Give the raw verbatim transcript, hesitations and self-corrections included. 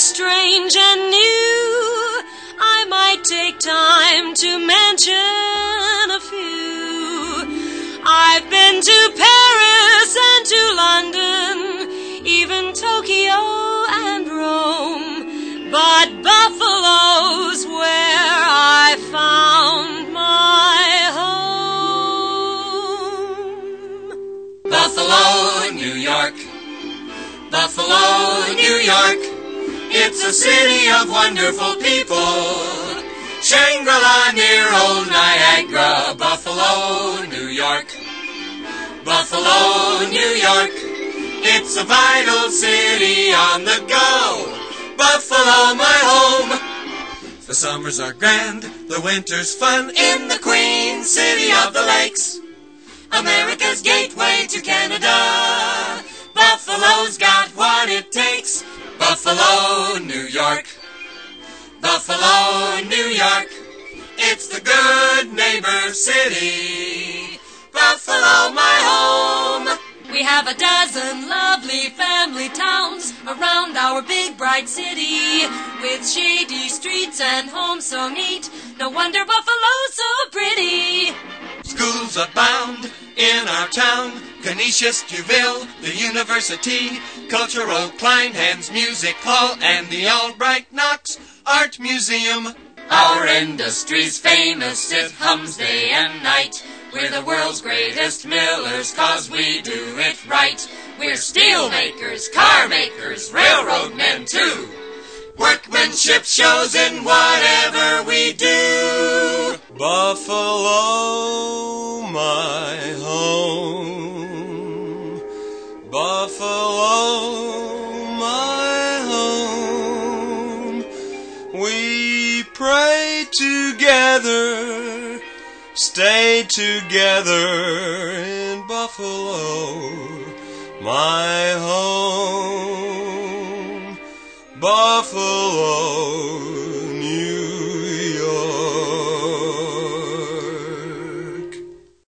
strange and new, I might take time to mention a few. I've been to Paris and to London, even Tokyo and Rome, but Buffalo's where I found my home. Buffalo, New York. Buffalo, New York. It's a city of wonderful people. Shangri-La near old Niagara. Buffalo, New York. Buffalo, New York. It's a vital city on the go. Buffalo, my home. The summers are grand, the winter's fun in the Queen City of the Lakes. America's gateway to Canada. Buffalo's got what it takes. Buffalo, New York. Buffalo, New York. It's the good neighbor city. Buffalo, my home. We have a dozen lovely family towns around our big bright city, with shady streets and homes so neat. No wonder Buffalo's so pretty. Schools abound in our town. Canisius, Juville, the University, Cultural Kleinhans Music Hall, and the Albright Knox Art Museum. Our industry's famous, it hums day and night. We're the world's greatest millers, 'cause we do it right. We're steel makers, car makers, railroad men too. Workmanship shows in whatever we do. Buffalo, my home. Buffalo, my home. We pray together, stay together in Buffalo, my home. Buffalo, New